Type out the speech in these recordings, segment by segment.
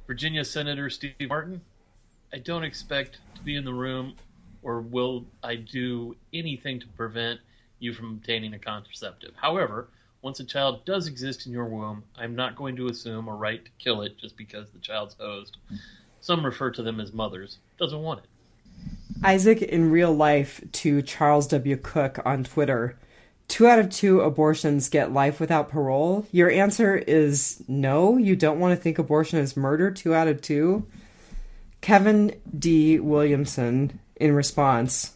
Virginia Senator Steve Martin, I don't expect to be in the room, or will I do anything to prevent you from obtaining a contraceptive. However, once a child does exist in your womb, I'm not going to assume a right to kill it just because the child's host, some refer to them as mothers, doesn't want it. Isaac in real life to Charles W. Cook on Twitter. 2 out of 2 abortions get life without parole. Your answer is no? You don't want to think abortion is murder? 2 out of 2? Kevin D. Williamson in response.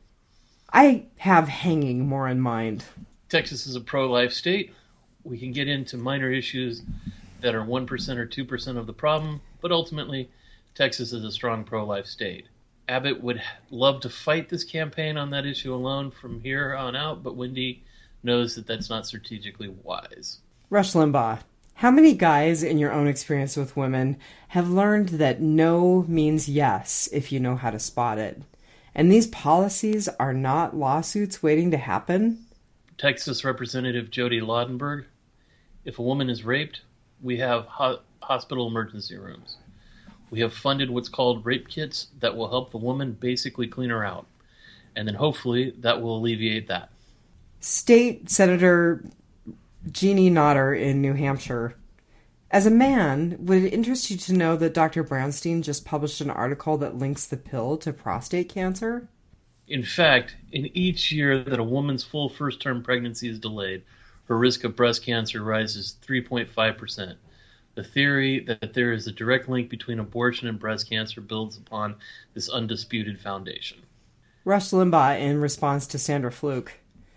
I have hanging more in mind. Texas is a pro-life state. We can get into minor issues that are 1% or 2% of the problem, but ultimately, Texas is a strong pro-life state. Abbott would love to fight this campaign on that issue alone from here on out, but Wendy knows that that's not strategically wise. Rush Limbaugh, how many guys in your own experience with women have learned that no means yes if you know how to spot it? And these policies are not lawsuits waiting to happen? Texas Representative Jody Laudenberg, if a woman is raped, we have hospital emergency rooms. We have funded what's called rape kits that will help the woman basically clean her out. And then hopefully that will alleviate that. State Senator Jeannie Nodder in New Hampshire. As a man, would it interest you to know that Dr. Brownstein just published an article that links the pill to prostate cancer? In fact, in each year that a woman's full first-term pregnancy is delayed, her risk of breast cancer rises 3.5%. The theory that there is a direct link between abortion and breast cancer builds upon this undisputed foundation. Rush Limbaugh in response to Sandra Fluke.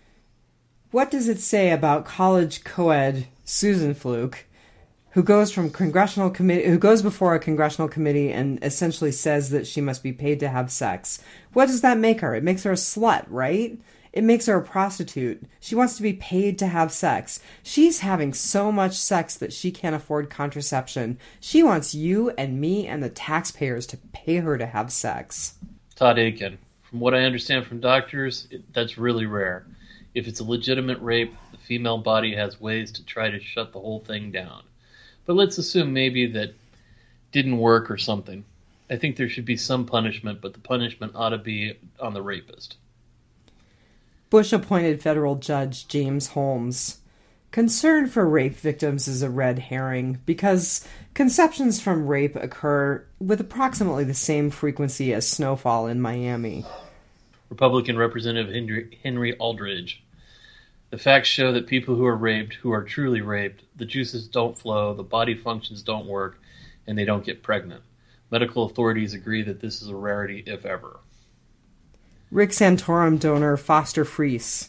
What does it say about college co-ed Susan Fluke, who goes before a congressional committee and essentially says that she must be paid to have sex? What does that make her? It makes her a slut, right? It makes her a prostitute. She wants to be paid to have sex. She's having so much sex that she can't afford contraception. She wants you and me and the taxpayers to pay her to have sex. Todd Aiken. From what I understand from doctors, that's really rare. If it's a legitimate rape, the female body has ways to try to shut the whole thing down. But let's assume maybe that didn't work or something. I think there should be some punishment, but the punishment ought to be on the rapist. Bush-appointed federal judge James Holmes. Concern for rape victims is a red herring because conceptions from rape occur with approximately the same frequency as snowfall in Miami. Republican Representative Henry Aldridge. The facts show that people who are raped, who are truly raped, the juices don't flow, the body functions don't work, and they don't get pregnant. Medical authorities agree that this is a rarity, if ever. Rick Santorum donor Foster Freese.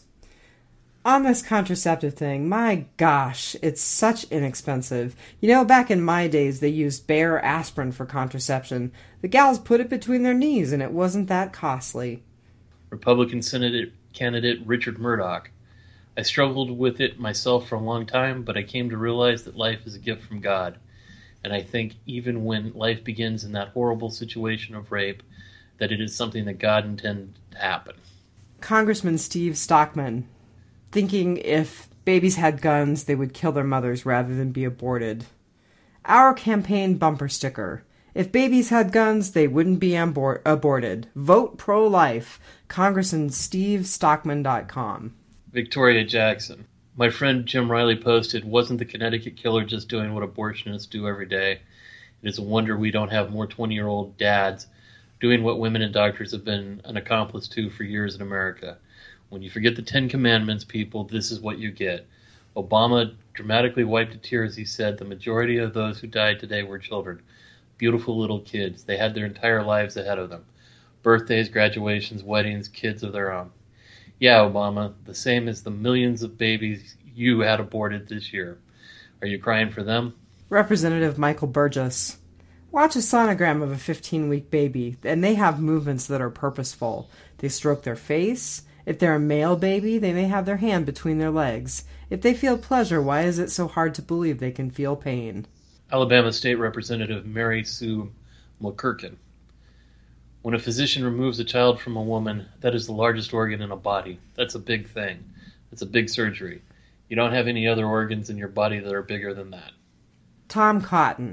On this contraceptive thing, my gosh, it's such inexpensive. You know, back in my days, they used Bayer aspirin for contraception. The gals put it between their knees, and it wasn't that costly. Republican Senate candidate Richard Murdoch. I struggled with it myself for a long time, but I came to realize that life is a gift from God. And I think even when life begins in that horrible situation of rape, that it is something that God intended to happen. Congressman Steve Stockman, thinking if babies had guns, they would kill their mothers rather than be aborted. Our campaign bumper sticker. If babies had guns, they wouldn't be aborted. Vote pro-life. Congressman SteveStockman.com. Victoria Jackson. My friend Jim Riley posted, wasn't the Connecticut killer just doing what abortionists do every day? It is a wonder we don't have more 20-year-old dads doing what women and doctors have been an accomplice to for years in America. When you forget the 10 Commandments, people, this is what you get. Obama dramatically wiped a tear as he said, the majority of those who died today were children. Beautiful little kids. They had their entire lives ahead of them. Birthdays, graduations, weddings, kids of their own. Yeah, Obama, the same as the millions of babies you had aborted this year. Are you crying for them? Representative Michael Burgess. Watch a sonogram of a 15-week baby, and they have movements that are purposeful. They stroke their face. If they're a male baby, they may have their hand between their legs. If they feel pleasure, why is it so hard to believe they can feel pain? Alabama State Representative Mary Sue McCurkin. When a physician removes a child from a woman, that is the largest organ in a body. That's a big thing. That's a big surgery. You don't have any other organs in your body that are bigger than that. Tom Cotton.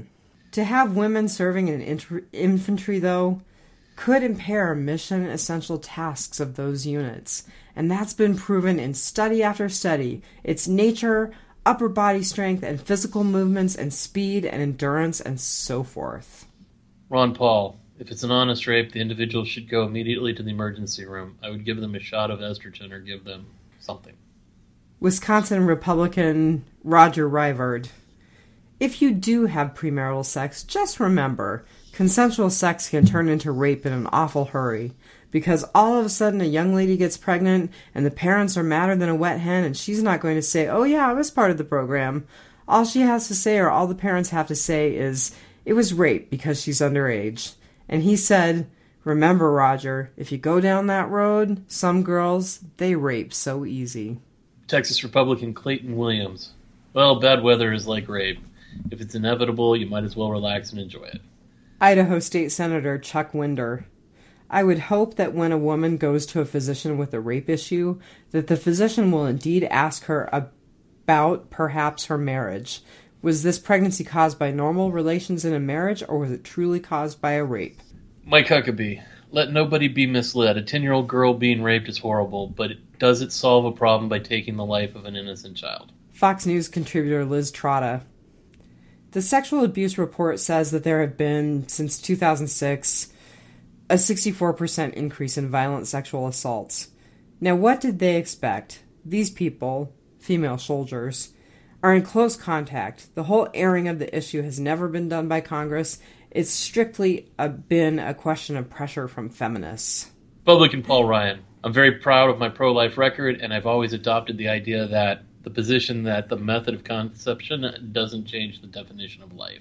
To have women serving in infantry, though, could impair mission-essential tasks of those units. And that's been proven in study after study. Its nature, upper body strength, and physical movements, and speed, and endurance, and so forth. Ron Paul, if it's an honest rape, the individual should go immediately to the emergency room. I would give them a shot of estrogen or give them something. Wisconsin Republican Roger Rivard. If you do have premarital sex, just remember, consensual sex can turn into rape in an awful hurry. Because all of a sudden a young lady gets pregnant and the parents are madder than a wet hen and she's not going to say, oh yeah, I was part of the program. All she has to say, or all the parents have to say, is, it was rape because she's underage. And he said, remember, Roger, if you go down that road, some girls, they rape so easy. Texas Republican Clayton Williams. Well, bad weather is like rape. If it's inevitable, you might as well relax and enjoy it. Idaho State Senator Chuck Winder. I would hope that when a woman goes to a physician with a rape issue, that the physician will indeed ask her about perhaps her marriage. Was this pregnancy caused by normal relations in a marriage, or was it truly caused by a rape? Mike Huckabee. Let nobody be misled. A 10-year-old girl being raped is horrible, but does it solve a problem by taking the life of an innocent child? Fox News contributor Liz Trotta. The sexual abuse report says that there have been, since 2006, a 64% increase in violent sexual assaults. Now, what did they expect? These people, female soldiers, are in close contact. The whole airing of the issue has never been done by Congress. It's strictly been a question of pressure from feminists. Republican Paul Ryan. I'm very proud of my pro-life record, and I've always adopted the idea that the position that the method of conception doesn't change the definition of life.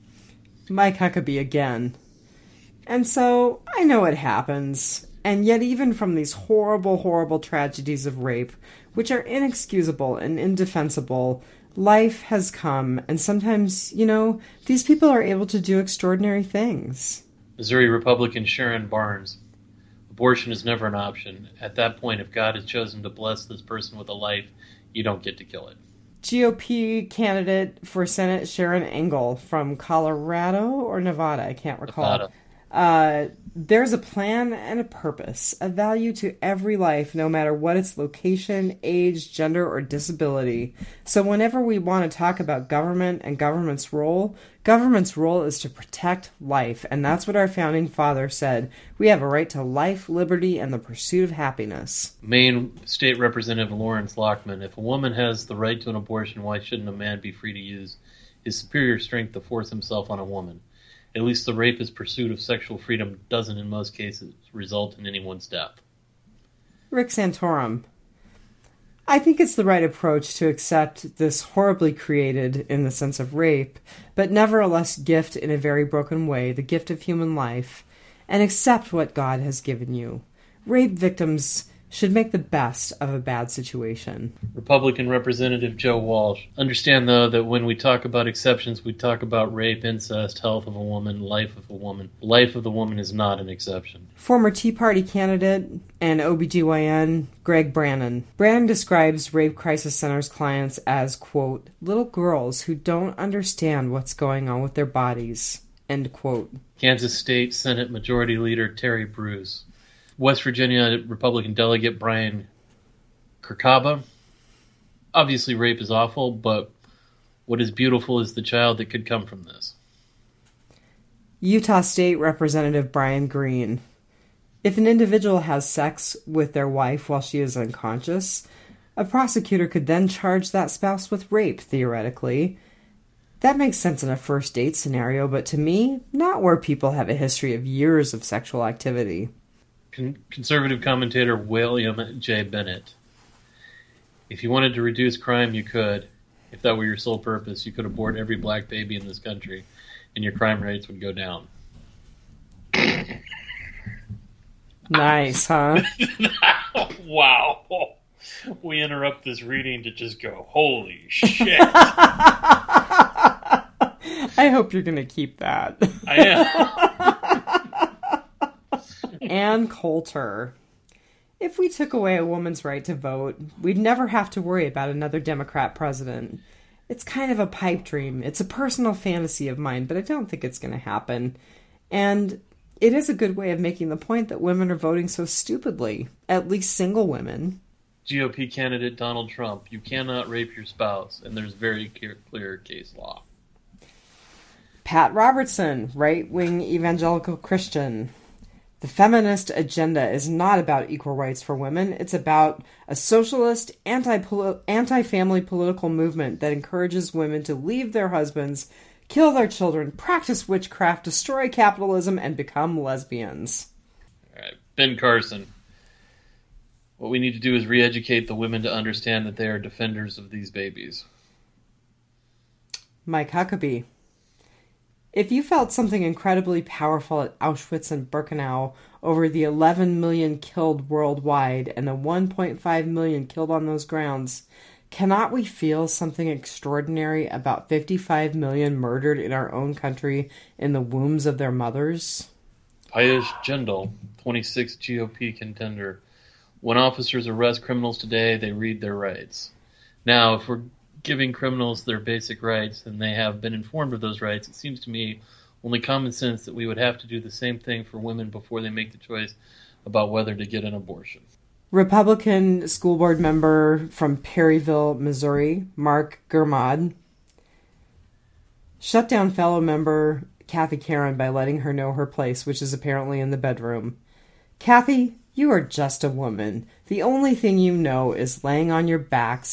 Mike Huckabee again. And so, I know it happens, and yet even from these horrible, horrible tragedies of rape, which are inexcusable and indefensible, life has come, and sometimes, these people are able to do extraordinary things. Missouri Republican Sharon Barnes. Abortion is never an option. At that point, if God has chosen to bless this person with a life, you don't get to kill it. GOP candidate for Senate Sharon Engel from Colorado or Nevada, I can't recall. Nevada. There's a plan and a purpose, a value to every life, no matter what its location, age, gender, or disability. So whenever we want to talk about government and government's role is to protect life, and that's what our founding father said. We have a right to life, liberty, and the pursuit of happiness. Maine State Representative Lawrence Lockman. If a woman has the right to an abortion, why shouldn't a man be free to use his superior strength to force himself on a woman? At least the rapist's pursuit of sexual freedom doesn't, in most cases, result in anyone's death. Rick Santorum. I think it's the right approach to accept this horribly created, in the sense of rape, but nevertheless gift in a very broken way, the gift of human life, and accept what God has given you. Rape victims should make the best of a bad situation. Republican Representative Joe Walsh. Understand, though, that when we talk about exceptions, we talk about rape, incest, health of a woman, life of a woman. Life of the woman is not an exception. Former Tea Party candidate and OBGYN Greg Brannon. Brannon describes Rape Crisis Center's clients as, quote, little girls who don't understand what's going on with their bodies, end quote. Kansas State Senate Majority Leader Terry Bruce. West Virginia Republican delegate Brian Kirkaba. Obviously, rape is awful, but what is beautiful is the child that could come from this. Utah State Representative Brian Green. If an individual has sex with their wife while she is unconscious, a prosecutor could then charge that spouse with rape, theoretically. That makes sense in a first date scenario, but to me, not where people have a history of years of sexual activity. Conservative commentator William J. Bennett. If you wanted to reduce crime, you could. If that were your sole purpose, you could abort every black baby in this country, and your crime rates would go down. Nice, huh? Wow. We interrupt this reading to just go, holy shit. I hope you're going to keep that. I am. Ann Coulter. If we took away a woman's right to vote, we'd never have to worry about another Democrat president. It's kind of a pipe dream. It's a personal fantasy of mine, but I don't think it's going to happen. And it is a good way of making the point that women are voting so stupidly, at least single women. GOP candidate Donald Trump, you cannot rape your spouse, and there's very clear case law. Pat Robertson, right-wing evangelical Christian. The feminist agenda is not about equal rights for women. It's about a socialist, anti-family political movement that encourages women to leave their husbands, kill their children, practice witchcraft, destroy capitalism, and become lesbians. All right, Ben Carson. What we need to do is re-educate the women to understand that they are defenders of these babies. Mike Huckabee. If you felt something incredibly powerful at Auschwitz and Birkenau over the 11 million killed worldwide and the 1.5 million killed on those grounds, cannot we feel something extraordinary about 55 million murdered in our own country in the wombs of their mothers? Piyush Jindal, 26 GOP contender. When officers arrest criminals today, they read their rights. Now, if we're giving criminals their basic rights and they have been informed of those rights, it seems to me only common sense that we would have to do the same thing for women before they make the choice about whether to get an abortion. Republican school board member from Perryville, Missouri, Mark Gurmad, shut down fellow member Kathy Karen by letting her know her place, which is apparently in the bedroom. Kathy, you are just a woman. The only thing you know is laying on your back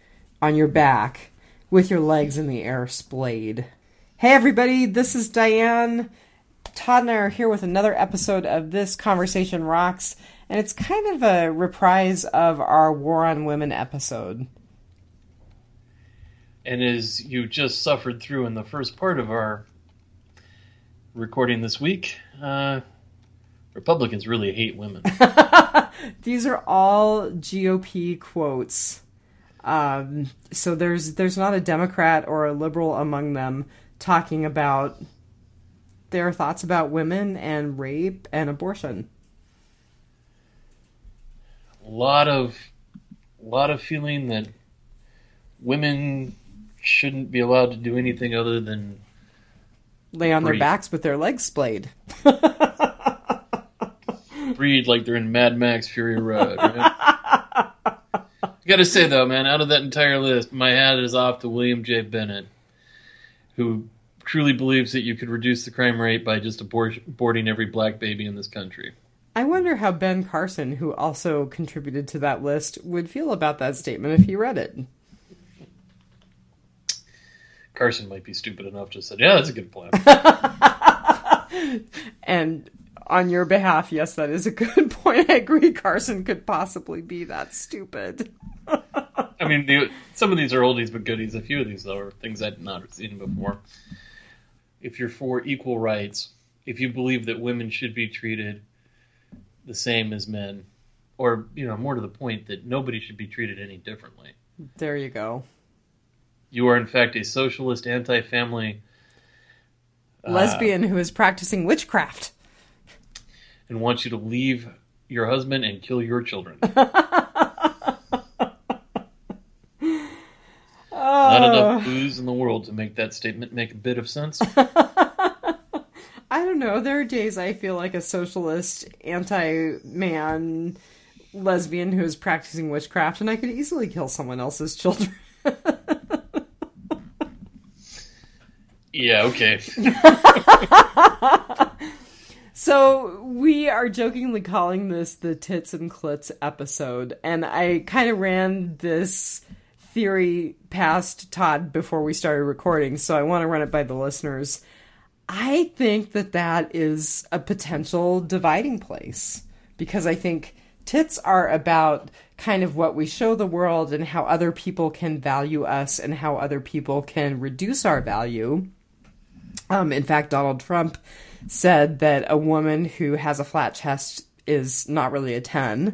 with your legs in the air splayed. Hey everybody, this is Diane. Todd and I are here with another episode of This Conversation Rocks, and it's kind of a reprise of our War on Women episode. And as you just suffered through in the first part of our recording this week, Republicans really hate women. These are all GOP quotes. So there's not a Democrat or a liberal among them talking about their thoughts about women and rape and abortion. A lot of feeling that women shouldn't be allowed to do anything other than lay on their backs with their legs splayed. Breed like they're in Mad Max Fury Road, right? I gotta say, though, man, out of that entire list, my hat is off to William J. Bennett, who truly believes that you could reduce the crime rate by just aborting every black baby in this country. I wonder how Ben Carson, who also contributed to that list, would feel about that statement if he read it. Carson might be stupid enough to say, yeah, that's a good plan. And on your behalf, yes, that is a good point. I agree Carson could possibly be that stupid. I mean, some of these are oldies but goodies. A few of these, though, are things I'd not seen before. If you're for equal rights, if you believe that women should be treated the same as men, or, more to the point, that nobody should be treated any differently. There you go. You are, in fact, a socialist, anti-family lesbian who is practicing witchcraft. And wants you to leave your husband and kill your children. Not enough booze in the world to make that statement make a bit of sense. I don't know. There are days I feel like a socialist, anti-man lesbian who is practicing witchcraft, and I could easily kill someone else's children. Yeah, okay. So we are jokingly calling this the Tits and Clits episode, and I kind of ran this theory past Todd before we started recording, so I want to run it by the listeners. I think that is a potential dividing place, because I think tits are about kind of what we show the world and how other people can value us and how other people can reduce our value. In fact, Donald Trump said that a woman who has a flat chest is not really a 10.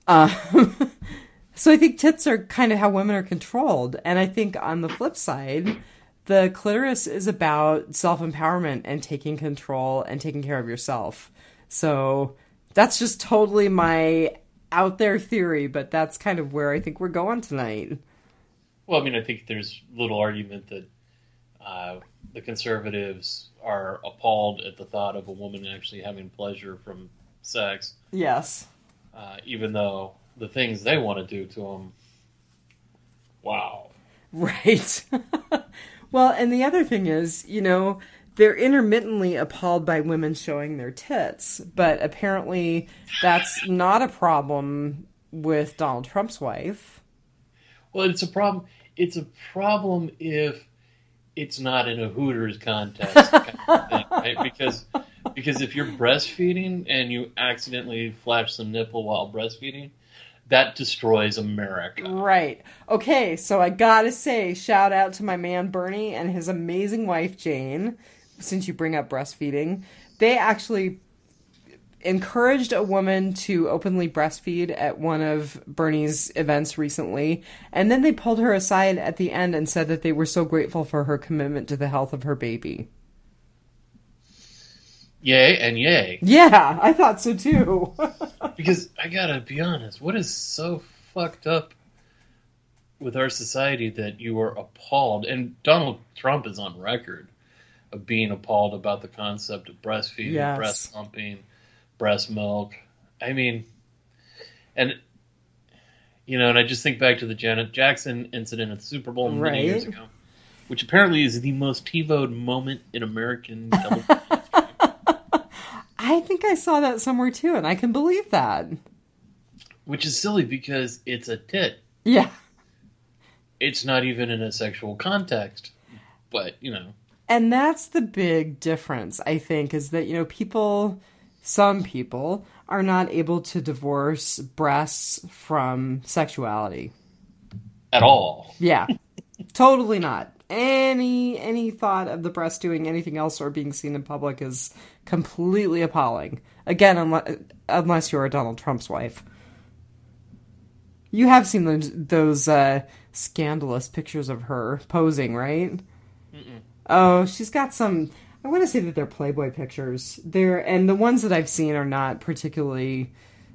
So I think tits are kind of how women are controlled. And I think on the flip side, the clitoris is about self-empowerment and taking control and taking care of yourself. So that's just totally my out there theory, but that's kind of where I think we're going tonight. Well, I mean, I think there's little argument that the conservatives are appalled at the thought of a woman actually having pleasure from sex. Yes. Even though the things they want to do to them, wow. Right. Well, and the other thing is, they're intermittently appalled by women showing their tits, but apparently that's not a problem with Donald Trump's wife. Well, it's a problem. It's a problem if it's not in a Hooters contest kind of thing, right? Because if you're breastfeeding and you accidentally flash some nipple while breastfeeding, that destroys America. Right. Okay, so I gotta say, shout out to my man Bernie and his amazing wife Jane, since you bring up breastfeeding. They actually encouraged a woman to openly breastfeed at one of Bernie's events recently, and then they pulled her aside at the end and said that they were so grateful for her commitment to the health of her baby. Yay and yay. Yeah, I thought so too. Because I gotta be honest, what is so fucked up with our society that you are appalled, and Donald Trump is on record of being appalled about the concept of breastfeeding, Yes. breast pumping, breast milk. I mean, and I just think back to the Janet Jackson incident at the Super Bowl many years ago, which apparently is the most TiVo'd moment in American television. I think I saw that somewhere too, and I can believe that. Which is silly because it's a tit. Yeah. It's not even in a sexual context, but, And that's the big difference, I think, is that, some people are not able to divorce breasts from sexuality. At all. Yeah. Totally not. Any thought of the breast doing anything else or being seen in public is completely appalling. Again, unless you're Donald Trump's wife. You have seen those scandalous pictures of her posing, right? Mm-mm. Oh, she's got some... I want to say that they're Playboy pictures. And the ones that I've seen are not particularly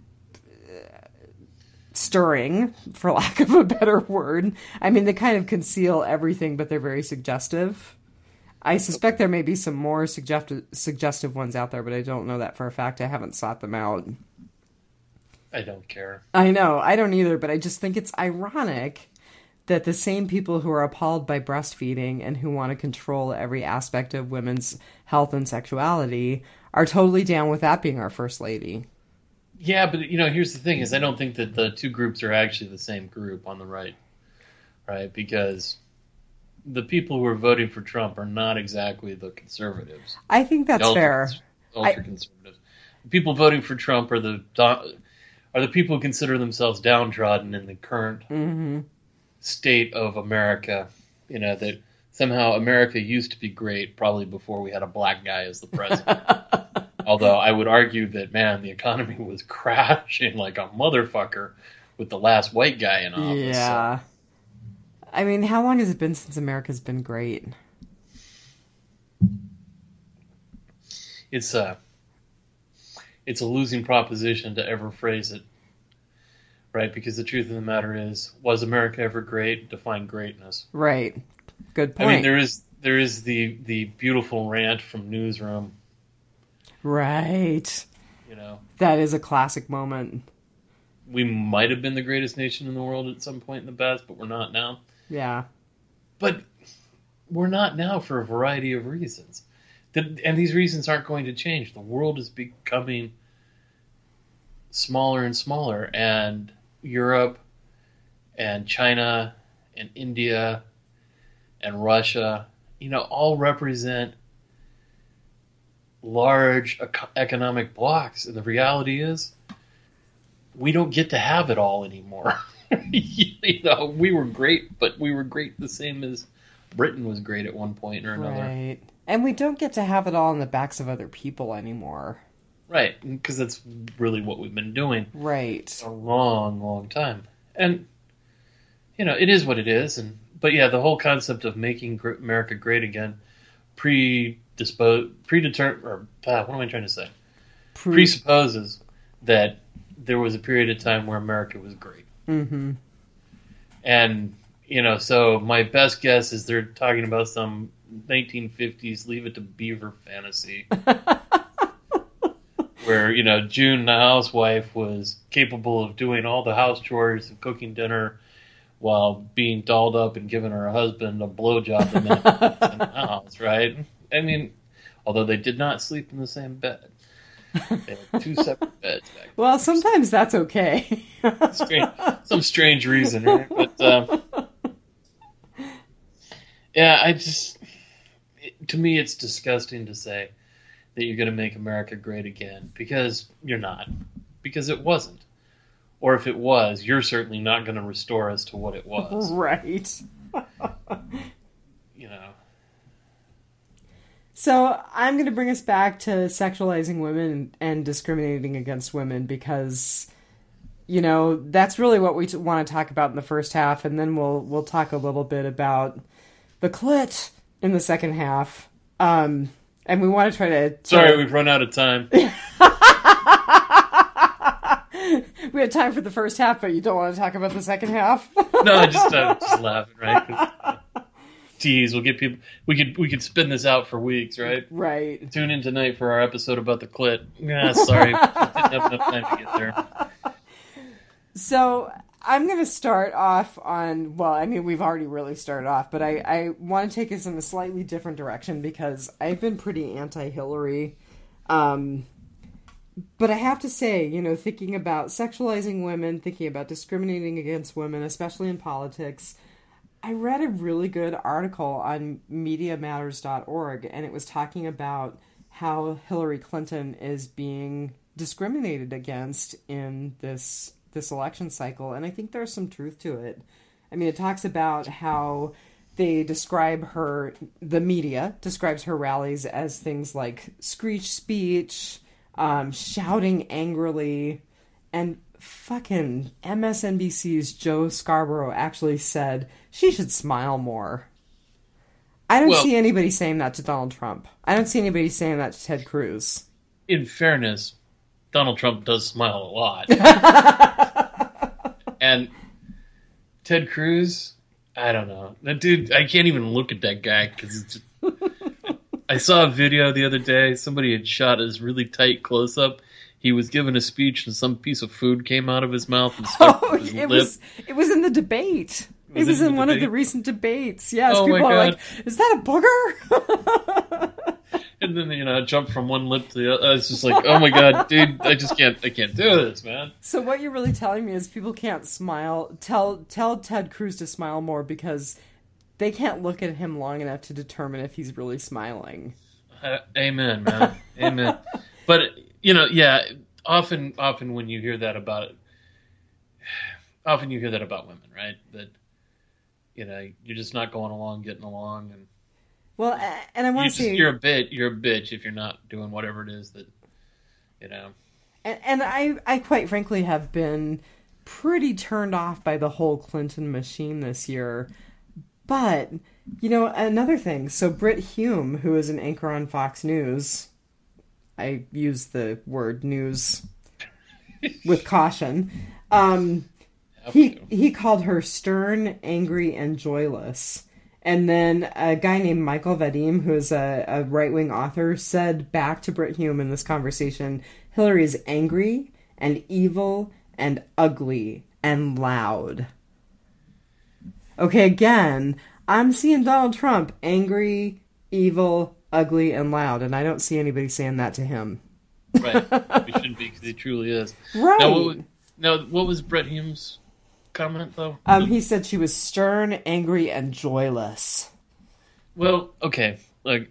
stirring, for lack of a better word. I mean, they kind of conceal everything, but they're very suggestive. I suspect there may be some more suggestive ones out there, but I don't know that for a fact. I haven't sought them out. I don't care. I know, I don't either, but I just think it's ironic that the same people who are appalled by breastfeeding and who want to control every aspect of women's health and sexuality are totally down with that being our first lady. Yeah, but here's the thing: is I don't think that the two groups are actually the same group on the right, Because the people who are voting for Trump are not exactly the conservatives. I think that's fair. Ultra conservatives. People voting for Trump are the people who consider themselves downtrodden in the current state of America. That somehow America used to be great, probably before we had a black guy as the president. Although I would argue that, man, the economy was crashing like a motherfucker with the last white guy in office. Yeah. So. I mean, how long has it been since America's been great? It's a losing proposition to ever phrase it, right? Because the truth of the matter is, was America ever great? Define greatness. Right. Good point. I mean, there is the beautiful rant from Newsroom. Right. That is a classic moment. We might have been the greatest nation in the world at some point in the past, but we're not now. Yeah. But we're not now for a variety of reasons. And these reasons aren't going to change. The world is becoming smaller and smaller. And Europe and China and India and Russia, all represent large economic blocks. And the reality is, we don't get to have it all anymore. We were great, but we were great the same as Britain was great at one point or another. Right. And we don't get to have it all on the backs of other people anymore. Right, because that's really what we've been doing. Right. A long, long time. And, it is what it is. But yeah, the whole concept of making America great again presupposes that there was a period of time where America was great. Mm-hmm. And So my best guess is they're talking about some 1950s Leave It to Beaver fantasy. Where, June, the housewife, was capable of doing all the house chores and cooking dinner while being dolled up and giving her husband a blowjob in the house, right? I mean, although they did not sleep in the same bed. They had two separate beds back then. Well, sometimes that's okay. Some strange reason, right? But, yeah, to me, it's disgusting to say that you're going to make America great again, because you're not. Because it wasn't. Or if it was, you're certainly not going to restore us to what it was. Right. So I'm going to bring us back to sexualizing women and discriminating against women, because, that's really what we want to talk about in the first half, and then we'll talk a little bit about the clit in the second half. And we want to try to... Sorry, we've run out of time. We had time for the first half, but you don't want to talk about the second half? No, I'm just laughing, right? Tease, we'll get people... We could spin this out for weeks, right? Right. Tune in tonight for our episode about the clit. Yeah, sorry. Didn't have enough time to get there. So... I'm going to start off on, we've already really started off, but I want to take us in a slightly different direction, because I've been pretty anti-Hillary. But I have to say, thinking about sexualizing women, thinking about discriminating against women, especially in politics, I read a really good article on MediaMatters.org, and it was talking about how Hillary Clinton is being discriminated against in this election cycle, and I think there's some truth to it. I mean, it talks about how they the media describes her rallies as things like screech speech, shouting angrily, and fucking MSNBC's Joe Scarborough actually said she should smile more. I don't see anybody saying that to Donald Trump. I don't see anybody saying that to Ted Cruz. In fairness, Donald Trump does smile a lot. And Ted Cruz, I don't know. That dude, I can't even look at that guy, because I saw a video the other day. Somebody had shot his really tight close-up. He was giving a speech and some piece of food came out of his mouth and stuck to his lip. It was in the debate. It was in one of the recent debates. Yes, oh people are like, is that a booger? And then, jump from one lip to the other. It's just like, oh my God, dude, I can't do this, man. So what you're really telling me is people can't smile. Tell Ted Cruz to smile more, because they can't look at him long enough to determine if he's really smiling. Amen, man. Amen. But, often when you hear that about women, right? That, you're just not going along, getting along, and well, and I want to say you're a bitch if you're not doing whatever it is that, And I quite frankly have been pretty turned off by the whole Clinton machine this year. But, another thing. So Brit Hume, who is an anchor on Fox News, I use the word news with caution. He called her stern, angry, and joyless. And then a guy named Michael Vadim, who is a right-wing author, said back to Brit Hume in this conversation, Hillary is angry and evil and ugly and loud. Okay, again, I'm seeing Donald Trump angry, evil, ugly, and loud, and I don't see anybody saying that to him. Right. We shouldn't be, because he truly is. Right. Now, what was Brit Hume's comment, though? He said she was stern, angry, and joyless. Well, okay. Look,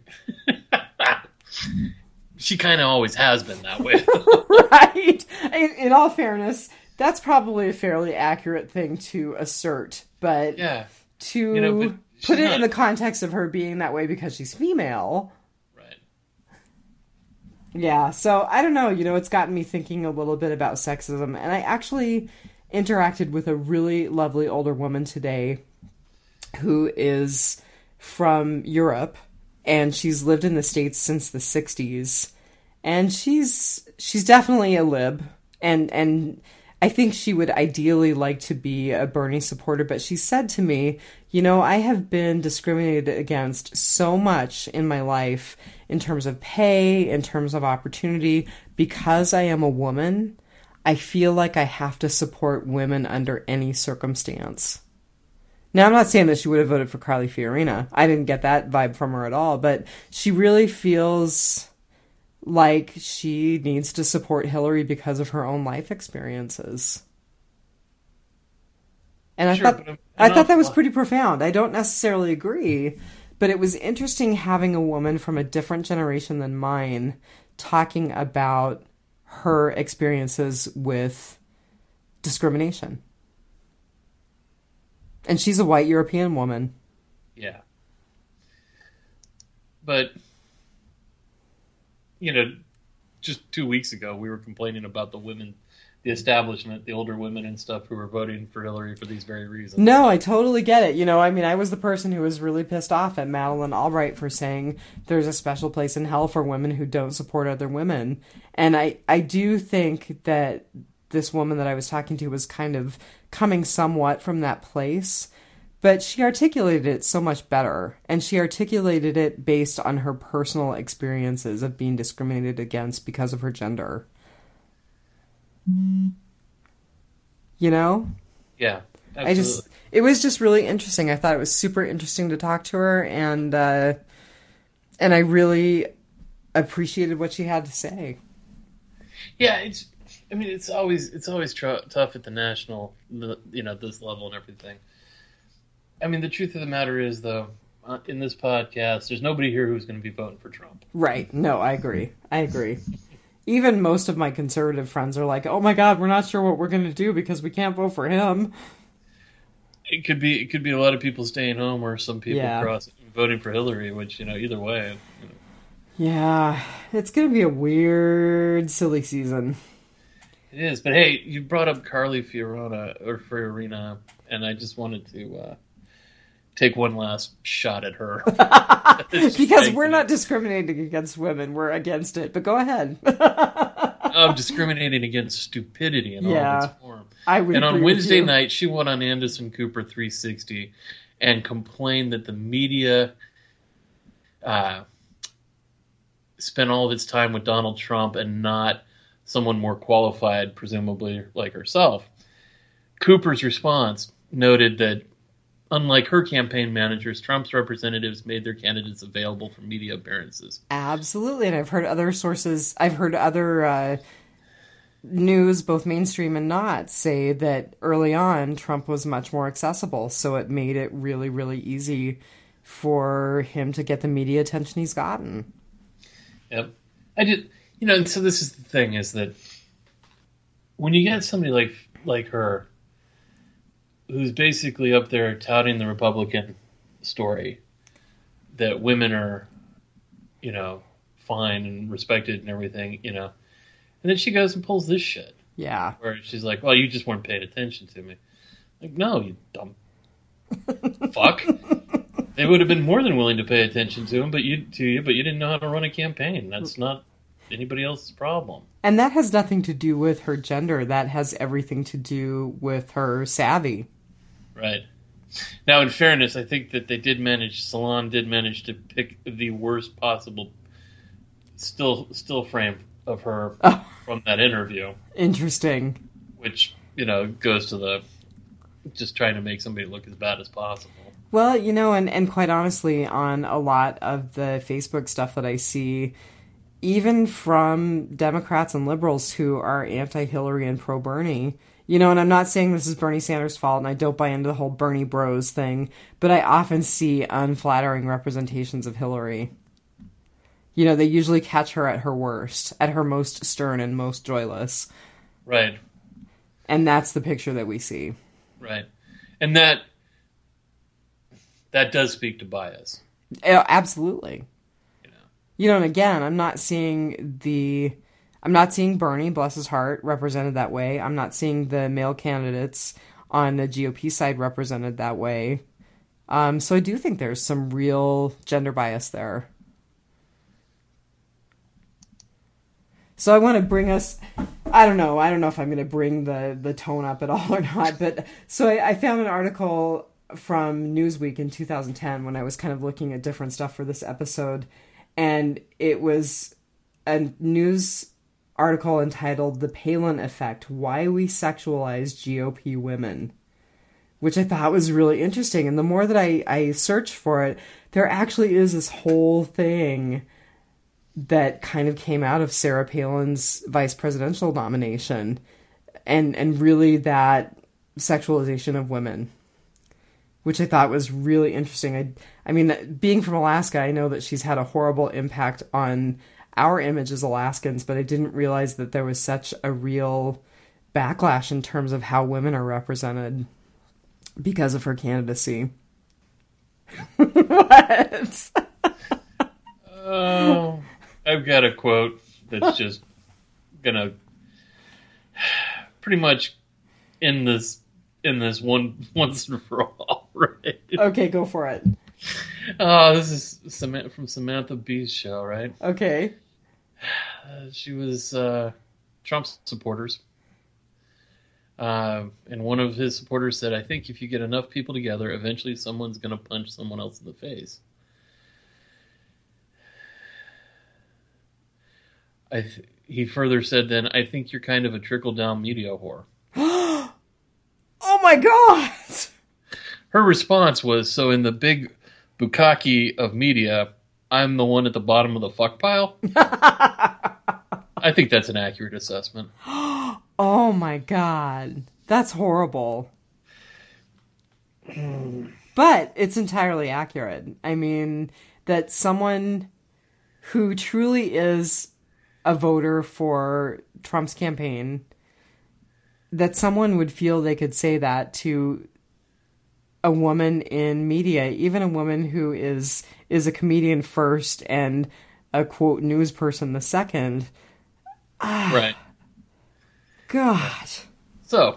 she kind of always has been that way. Right. In all fairness, that's probably a fairly accurate thing to assert. But yeah. to put it in the context of her being that way because she's female. Right. Yeah, so I don't know. It's gotten me thinking a little bit about sexism. And I actually interacted with a really lovely older woman today who is from Europe, and she's lived in the States since the 60s, and she's definitely a lib, and I think she would ideally like to be a Bernie supporter, but she said to me, you know, I have been discriminated against so much in my life in terms of pay, in terms of opportunity, because I am a woman. I feel like I have to support women under any circumstance. Now, I'm not saying that she would have voted for Carly Fiorina. I didn't get that vibe from her at all, but she really feels like she needs to support Hillary because of her own life experiences. And I thought that was pretty profound. I don't necessarily agree, but it was interesting having a woman from a different generation than mine talking about her experiences with discrimination. And she's a white European woman. Yeah. But, you know, just 2 weeks ago, we were complaining about the women, the establishment, the older women and stuff who were voting for Hillary for these very reasons. No, I totally get it. You know, I mean, I was the person who was really pissed off at Madeleine Albright for saying there's a special place in hell for women who don't support other women. And I do think that this woman that I was talking to was kind of coming somewhat from that place, but she articulated it so much better, and she articulated it based on her personal experiences of being discriminated against because of her gender. You know? Yeah, absolutely. It was just really interesting. I thought it was super interesting to talk to her, and I really appreciated what she had to say. Yeah, it's always tough at the national, this level and everything. I mean, the truth of the matter is, though, in this podcast, there's nobody here who's going to be voting for Trump. Right. No, I agree. Even most of my conservative friends are like, oh my God, we're not sure what we're going to do because we can't vote for him. It could be a lot of people staying home or some people voting for Hillary, which, either way. Yeah, it's going to be a weird, silly season. It is, but hey, you brought up Carly Fiorina, and I just wanted to take one last shot at her. Because we're not discriminating against women, we're against it, but go ahead. I'm discriminating against stupidity in all of its form. And on Wednesday night, she went on Anderson Cooper 360 and complained that the media spent all of its time with Donald Trump and not someone more qualified, presumably like herself. Cooper's response noted that, unlike her campaign managers, Trump's representatives made their candidates available for media appearances. Absolutely, and I've heard other sources, news, both mainstream and not, say that early on Trump was much more accessible, so it made it really, really easy for him to get the media attention he's gotten. Yep. So this is the thing, is that when you get somebody like her, who's basically up there touting the Republican story, that women are, fine and respected and everything, and then she goes and pulls this shit. Yeah. Where she's like, well, you just weren't paying attention to me. Like, no, you dumb fuck. They would have been more than willing to pay attention to him, but you didn't know how to run a campaign. That's not anybody else's problem. And that has nothing to do with her gender. That has everything to do with her savvy. Right. Now, in fairness, I think that Salon did manage to pick the worst possible still frame of her from that interview. Interesting. Which, goes to the just trying to make somebody look as bad as possible. Well, and quite honestly, on a lot of the Facebook stuff that I see, even from Democrats and liberals who are anti-Hillary and pro-Bernie, and I'm not saying this is Bernie Sanders' fault, and I don't buy into the whole Bernie bros thing, but I often see unflattering representations of Hillary. They usually catch her at her worst, at her most stern and most joyless. Right. And that's the picture that we see. Right. And that does speak to bias. Absolutely. And again, I'm not seeing Bernie, bless his heart, represented that way. I'm not seeing the male candidates on the GOP side represented that way. So I do think there's some real gender bias there. So I want to bring us... I don't know. I don't know if I'm going to bring the tone up at all or not. But so I found an article from Newsweek in 2010 when I was kind of looking at different stuff for this episode. And it was a news article entitled "The Palin Effect: Why We Sexualize GOP Women," which I thought was really interesting. And the more that I searched for it, there actually is this whole thing that kind of came out of Sarah Palin's vice presidential nomination, and really that sexualization of women, which I thought was really interesting. I mean, being from Alaska, I know that she's had a horrible impact on our image as Alaskans, but I didn't realize that there was such a real backlash in terms of how women are represented because of her candidacy. What? Oh, I've got a quote that's just gonna pretty much end this once and for all, right? Okay, go for it. Oh, this is from Samantha Bee's show, right? Okay. She was Trump's supporters. And one of his supporters said, "I think if you get enough people together, eventually someone's going to punch someone else in the face." He further said, "Then I think you're kind of a trickle-down media whore." Oh my God! Her response was, "So in the big bukkake of media, I'm the one at the bottom of the fuck pile?" I think that's an accurate assessment. Oh my God. That's horrible. But it's entirely accurate. I mean, that someone who truly is a voter for Trump's campaign, that someone would feel they could say that to a woman in media, even a woman who is a comedian first and a, quote, news person the second. Right. God. So.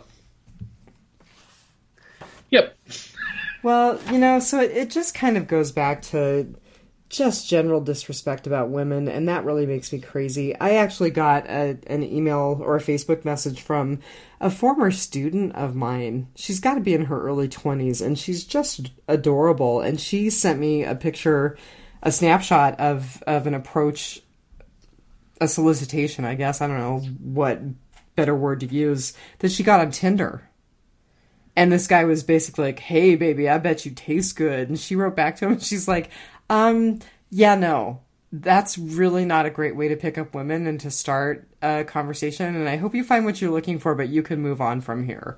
Yep. Well, so it just kind of goes back to just general disrespect about women, and that really makes me crazy. I actually got an email or a Facebook message from a former student of mine. She's got to be in her early 20s, and she's just adorable. And she sent me a picture, a snapshot of an approach, a solicitation, I guess. I don't know what better word to use, that she got on Tinder. And this guy was basically like, "Hey, baby, I bet you taste good." And she wrote back to him, and she's like, yeah, no, that's really not a great way to pick up women and to start a conversation. And I hope you find what you're looking for, but you can move on from here.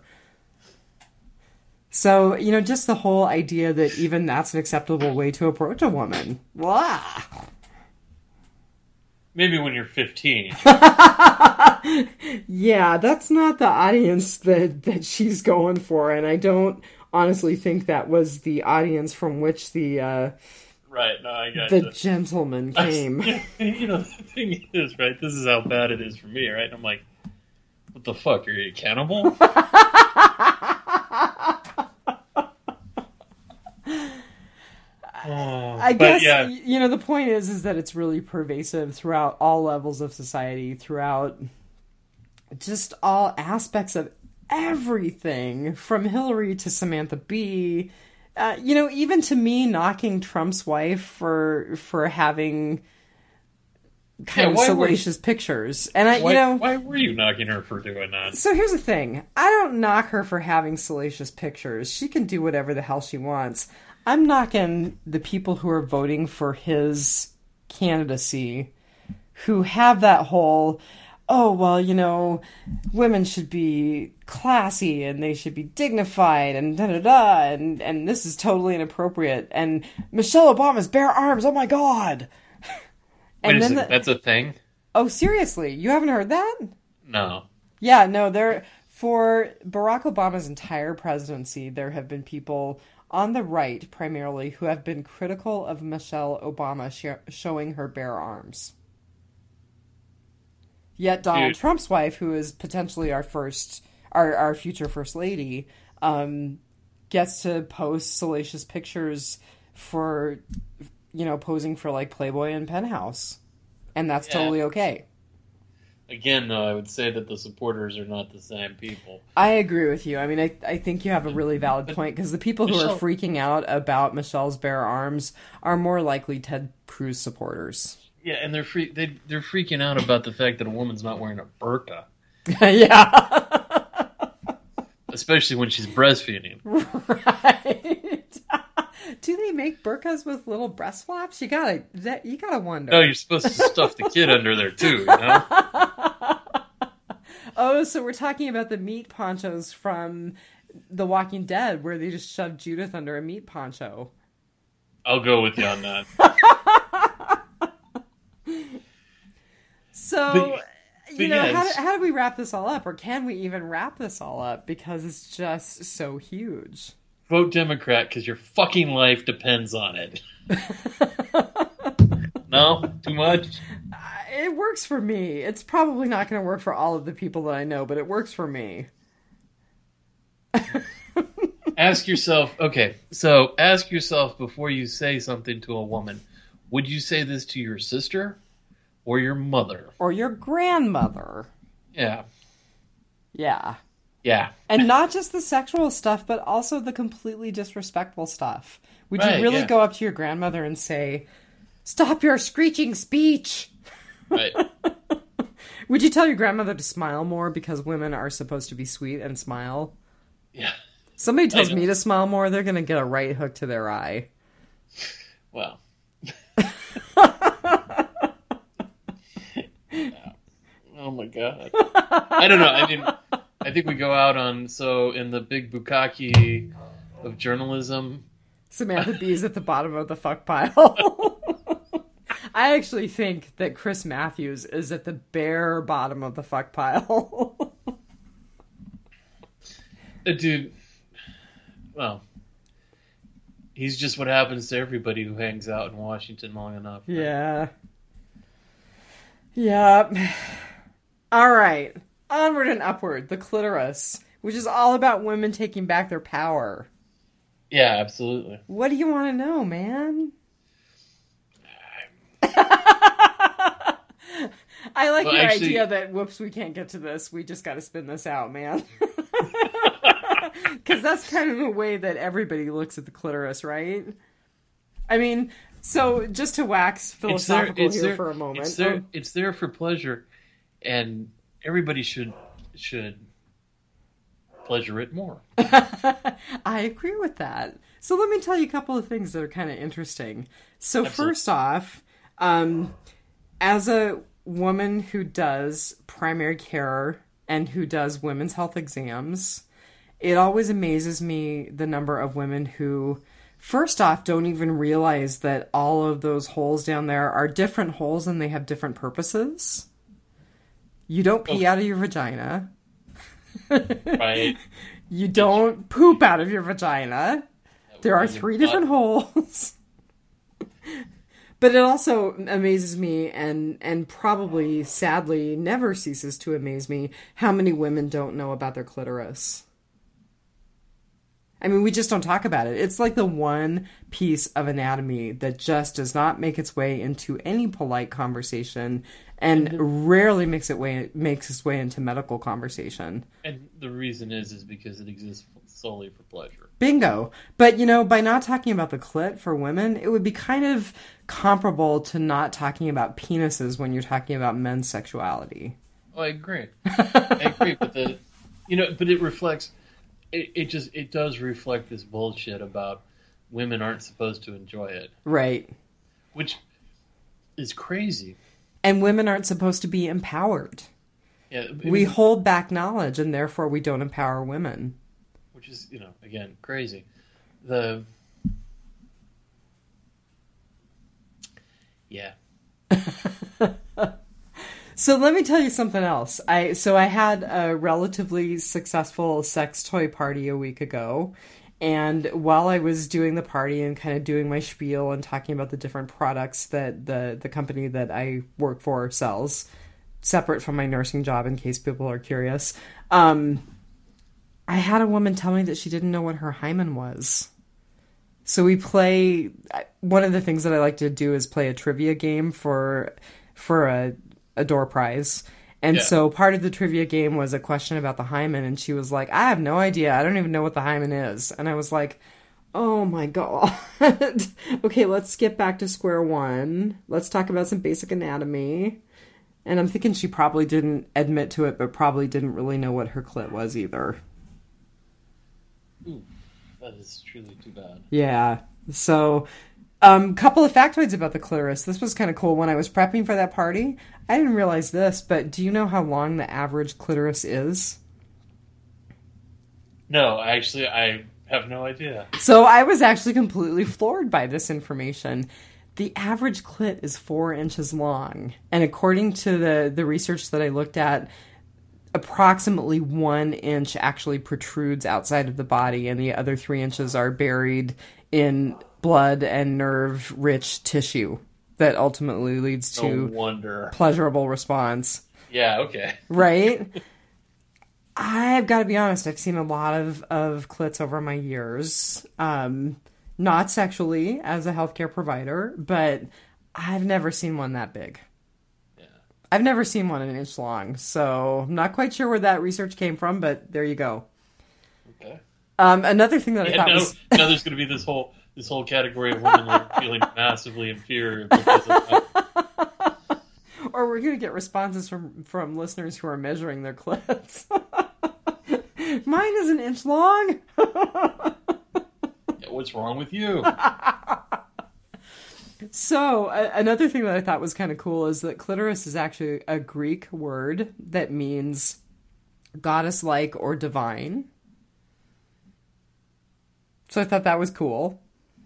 So, just the whole idea that even that's an acceptable way to approach a woman. Blah. Maybe when you're 15. Yeah, that's not the audience that she's going for. And I don't honestly think that was the audience from which the right, no, I got the gentleman came. The thing is, right, this is how bad it is for me, right? I'm like, what the fuck, are you a cannibal? I guess, the point is that it's really pervasive throughout all levels of society, throughout just all aspects of everything, from Hillary to Samantha Bee. Even to me, knocking Trump's wife for having kind of salacious pictures. And why were you knocking her for doing that? So here's the thing. I don't knock her for having salacious pictures. She can do whatever the hell she wants. I'm knocking the people who are voting for his candidacy, who have that whole, oh, well, women should be classy and they should be dignified and da-da-da, and this is totally inappropriate. And Michelle Obama's bare arms, oh my God. And wait a second, that's a thing? Oh, seriously? You haven't heard that? No. Yeah, no, for Barack Obama's entire presidency, there have been people on the right, primarily, who have been critical of Michelle Obama showing her bare arms. Yet Donald Trump's wife, who is potentially our future first lady, gets to post salacious pictures for, posing for like Playboy and Penthouse, and that's totally okay. Again, though, I would say that the supporters are not the same people. I agree with you. I mean, I think you have a really valid point, because the people who are freaking out about Michelle's bare arms are more likely Ted Cruz supporters. Yeah, and they're freaking out about the fact that a woman's not wearing a burqa. Yeah. Especially when she's breastfeeding. Right. Do they make burqas with little breast flaps? You gotta wonder. No, you're supposed to stuff the kid under there too, you know? Oh, so we're talking about the meat ponchos from The Walking Dead, where they just shoved Judith under a meat poncho. I'll go with you on that. So, yes. how do we wrap this all up? Or can we even wrap this all up? Because it's just so huge. Vote Democrat because your fucking life depends on it. No? Too much? It works for me. It's probably not going to work for all of the people that I know, but it works for me. Ask yourself before you say something to a woman, would you say this to your sister or your mother? Or your grandmother. Yeah. Yeah. Yeah. And not just the sexual stuff, but also the completely disrespectful stuff. Would you really go up to your grandmother and say, "Stop your screeching speech"? Right. Would you tell your grandmother to smile more because women are supposed to be sweet and smile? Yeah. Somebody tells me to smile more, they're going to get a right hook to their eye. Well. Oh my God. I don't know. I mean, I think we go out on, in the big bukkake of journalism. Samantha Bee's at the bottom of the fuck pile. I actually think that Chris Matthews is at the bare bottom of the fuck pile. Dude, well, he's just what happens to everybody who hangs out in Washington long enough. Right? Yeah. Yeah. All right. Onward and upward. The clitoris, which is all about women taking back their power. Yeah, absolutely. What do you want to know, man? I like your idea that, whoops, we can't get to this. We just got to spin this out, man. Because that's kind of the way that everybody looks at the clitoris, right? I mean, so just to wax philosophical for a moment. It's there for pleasure, and everybody should pleasure it more. I agree with that. So let me tell you a couple of things that are kind of interesting. So First off, as a woman who does primary care and who does women's health exams, it always amazes me the number of women who, first off, don't even realize that all of those holes down there are different holes and they have different purposes. You don't pee out of your vagina. Right. You don't poop out of your vagina. There are 3 different holes. But it also amazes me, and probably, sadly, never ceases to amaze me, how many women don't know about their clitoris. I mean, we just don't talk about it. It's like the one piece of anatomy that just does not make its way into any polite conversation, and rarely makes its way into medical conversation. And the reason is because it exists solely for pleasure. Bingo. But, by not talking about the clit for women, it would be kind of comparable to not talking about penises when you're talking about men's sexuality. Oh, I agree. I agree, but but it reflects. It does reflect this bullshit about women aren't supposed to enjoy it. Right. Which is crazy. And women aren't supposed to be empowered. Yeah, we hold back knowledge, and therefore we don't empower women. Which is, again, crazy. Yeah. So let me tell you something else. I had a relatively successful sex toy party a week ago, and while I was doing the party and kind of doing my spiel and talking about the different products that the company that I work for sells, separate from my nursing job in case people are curious, I had a woman tell me that she didn't know what her hymen was. So we play, one of the things that I like to do is play a trivia game for a door prize. And so part of the trivia game was a question about the hymen, and she was like, I have no idea. I don't even know what the hymen is. And I was like, oh my God. Okay, let's skip back to square one. Let's talk about some basic anatomy. And I'm thinking she probably didn't admit to it, but probably didn't really know what her clit was either. Ooh, that is truly too bad. Yeah. So, couple of factoids about the clitoris. This was kind of cool. When I was prepping for that party, I didn't realize this, but do you know how long the average clitoris is? No, actually, I have no idea. So I was actually completely floored by this information. The average clit is 4 inches long. And according to the research that I looked at, approximately 1 inch actually protrudes outside of the body, and the other 3 inches are buried in blood and nerve-rich tissue that ultimately leads to pleasurable response. Yeah, okay. Right? I've got to be honest, I've seen a lot of clits over my years. Not sexually, as a healthcare provider, but I've never seen one that big. Yeah. I've never seen one an inch long, so I'm not quite sure where that research came from, but there you go. Okay. Another thing that I thought was... Now there's going to be this whole category of women like feeling massively inferior because of that. Or we're going to get responses from listeners who are measuring their clits. Mine is an inch long. What's wrong with you? So, another thing that I thought was kind of cool is that clitoris is actually a Greek word that means goddess-like or divine. So I thought that was cool.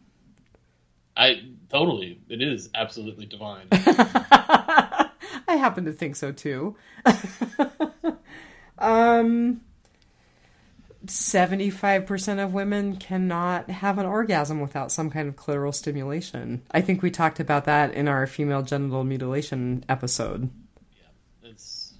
It is absolutely divine. I happen to think so too. 75% of women cannot have an orgasm without some kind of clitoral stimulation. I think we talked about that in our female genital mutilation episode. Yeah,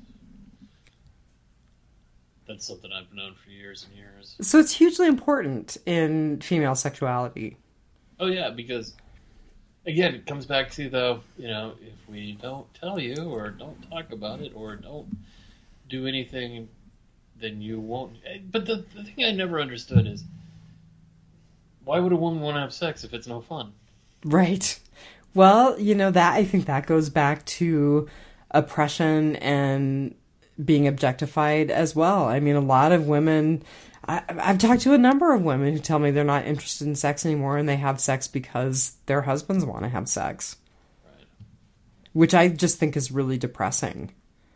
that's something I've known for years and years. So it's hugely important in female sexuality. Oh yeah, because again, it comes back to if we don't tell you or don't talk about it or don't do anything, then you won't. But the thing I never understood is, why would a woman want to have sex if it's no fun? Right. Well, that I think that goes back to oppression and being objectified as well. I mean, a lot of women, I've talked to a number of women who tell me they're not interested in sex anymore and they have sex because their husbands want to have sex. Right. Which I just think is really depressing.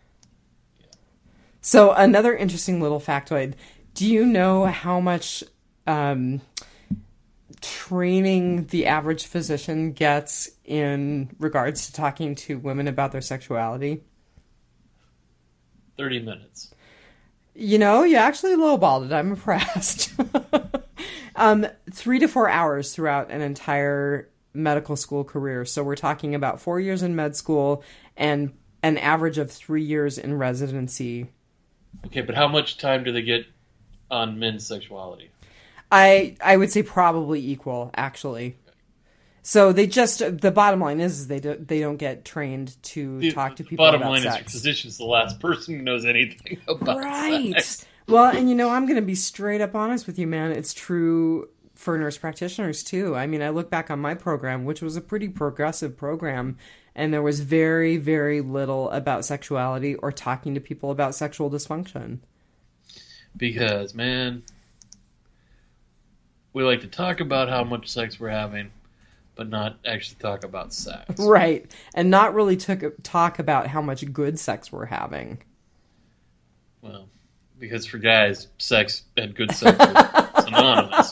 So another interesting little factoid. Do you know how much training the average physician gets in regards to talking to women about their sexuality? 30 minutes. You actually lowballed it. I'm impressed. 3 to 4 hours throughout an entire medical school career. So we're talking about 4 years in med school and an average of 3 years in residency. Okay, but how much time do they get on men's sexuality? I would say probably equal, actually. So the bottom line is they don't get trained to talk to people about sex. The bottom line is your physician's the last person who knows anything about sex. Well, and I'm going to be straight up honest with you, man. It's true for nurse practitioners, too. I mean, I look back on my program, which was a pretty progressive program, and there was very, very little about sexuality or talking to people about sexual dysfunction. Because, man, we like to talk about how much sex we're having, but not actually talk about sex. Right. And not really talk about how much good sex we're having. Well, because for guys, sex and good sex are synonymous.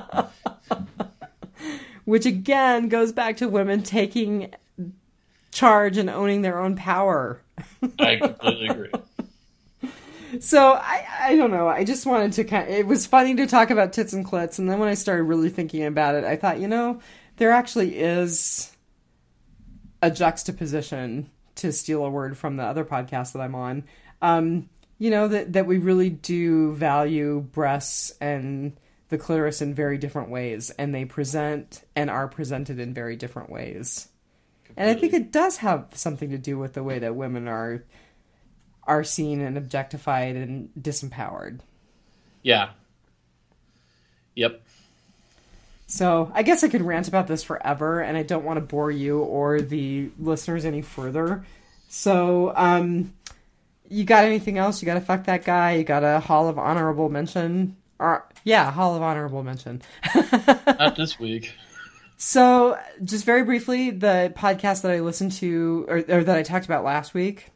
Which, again, goes back to women taking charge and owning their own power. I completely agree. So, I don't know. I just wanted to it was funny to talk about tits and clits, and then when I started really thinking about it, I thought, there actually is a juxtaposition, to steal a word from the other podcast that I'm on, that we really do value breasts and the clitoris in very different ways, and they present and are presented in very different ways. Completely. And I think it does have something to do with the way that women are are seen and objectified and disempowered. Yeah. Yep. So I guess I could rant about this forever, and I don't want to bore you or the listeners any further. So, you got anything else? You got to fuck that guy? You got a Hall of Honorable Mention? Hall of Honorable Mention. Not this week. So, just very briefly, the podcast that I listened to, or that I talked about last week,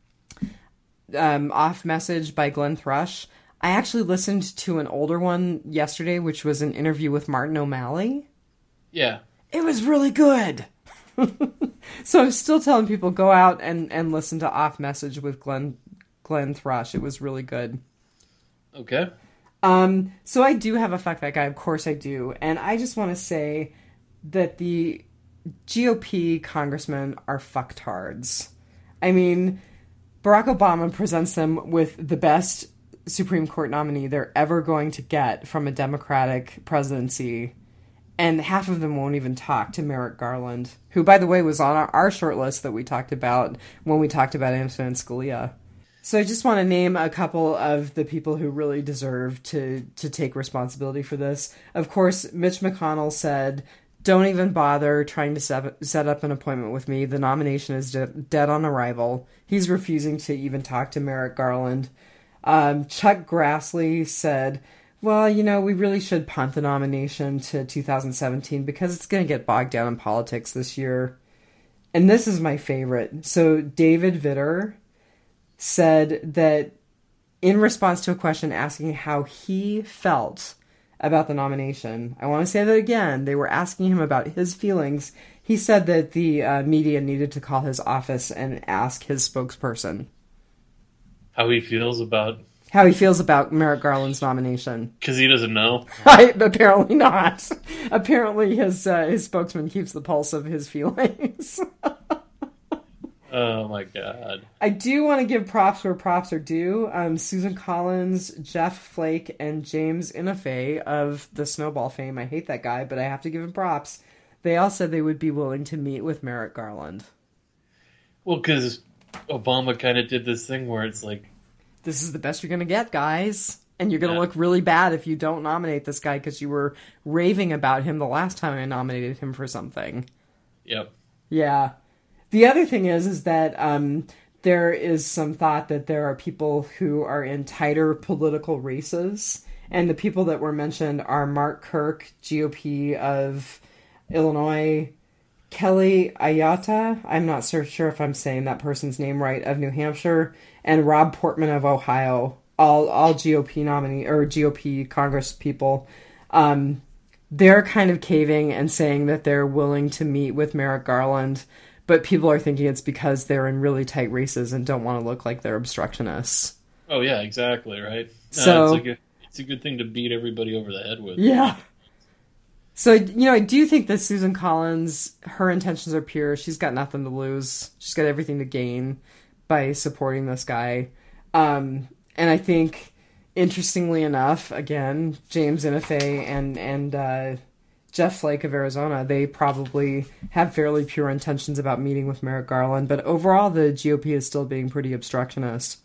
Off Message by Glenn Thrush, I actually listened to an older one yesterday, which was an interview with Martin O'Malley. Yeah. It was really good. So I'm still telling people, go out and listen to Off Message with Glenn Thrush. It was really good. Okay. So I do have a fuck that guy. Of course I do. And I just want to say that the GOP congressmen are fucktards. I mean, Barack Obama presents them with the best Supreme Court nominee they're ever going to get from a Democratic presidency. And half of them won't even talk to Merrick Garland, who, by the way, was on our short list that we talked about when we talked about Antonin Scalia. So I just want to name a couple of the people who really deserve to take responsibility for this. Of course, Mitch McConnell said, don't even bother trying to set up an appointment with me. The nomination is dead on arrival. He's refusing to even talk to Merrick Garland. Chuck Grassley said, well, we really should punt the nomination to 2017 because it's going to get bogged down in politics this year. And this is my favorite. So David Vitter said that in response to a question asking how he felt about the nomination, I want to say that again, they were asking him about his feelings. He said that the media needed to call his office and ask his spokesperson how he feels about Merrick Garland's nomination. Because he doesn't know? Apparently not. Apparently his spokesman keeps the pulse of his feelings. Oh my God. I do want to give props where props are due. Susan Collins, Jeff Flake, and James Inhofe of the Snowball fame. I hate that guy, but I have to give him props. They all said they would be willing to meet with Merrick Garland. Well, because Obama kind of did this thing where it's like, this is the best you're going to get, guys. And you're going to look really bad if you don't nominate this guy because you were raving about him the last time I nominated him for something. Yep. Yeah. The other thing is that there is some thought that there are people who are in tighter political races. And the people that were mentioned are Mark Kirk, GOP of Illinois, Kelly Ayata, I'm not so sure if I'm saying that person's name right, of New Hampshire, and Rob Portman of Ohio, all GOP nominee or GOP Congress people. They're kind of caving and saying that they're willing to meet with Merrick Garland, but people are thinking it's because they're in really tight races and don't want to look like they're obstructionists. Oh yeah, exactly, right? So it's a good thing to beat everybody over the head with. Yeah. So, I do think that Susan Collins, her intentions are pure. She's got nothing to lose. She's got everything to gain by supporting this guy. And I think, interestingly enough, again, James Inhofe and Jeff Flake of Arizona, they probably have fairly pure intentions about meeting with Merrick Garland. But overall, the GOP is still being pretty obstructionist.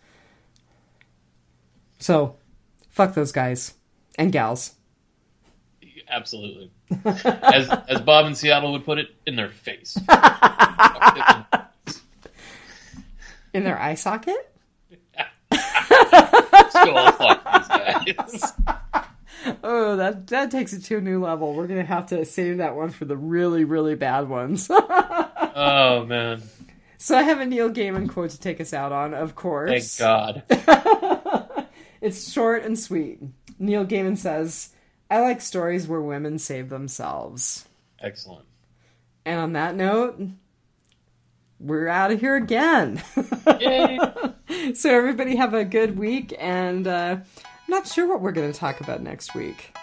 So, fuck those guys and gals. Absolutely. As Bob in Seattle would put it, in their face. In their eye socket? So fuck these guys. Oh, that takes it to a new level. We're going to have to save that one for the really, really bad ones. Oh, man. So I have a Neil Gaiman quote to take us out on, of course. Thank God. It's short and sweet. Neil Gaiman says, I like stories where women save themselves. Excellent. And on that note, we're out of here again. Yay! So everybody have a good week, and I'm not sure what we're going to talk about next week.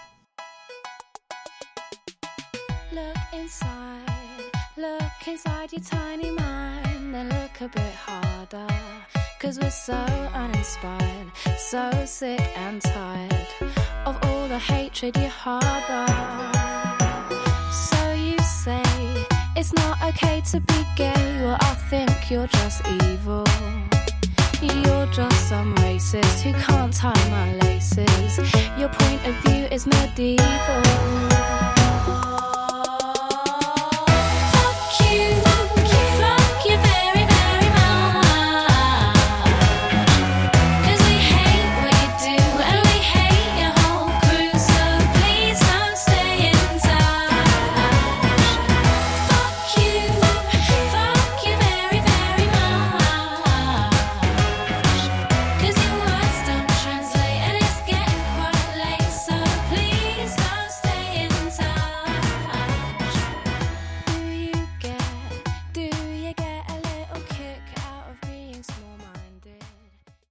Look inside your tiny mind, then look a bit harder. 'Cause we're so uninspired, so sick and tired of all the hatred you harbor. So you say it's not okay to be gay, well I think you're just evil. You're just some racist who can't tie my laces. Your point of view is medieval.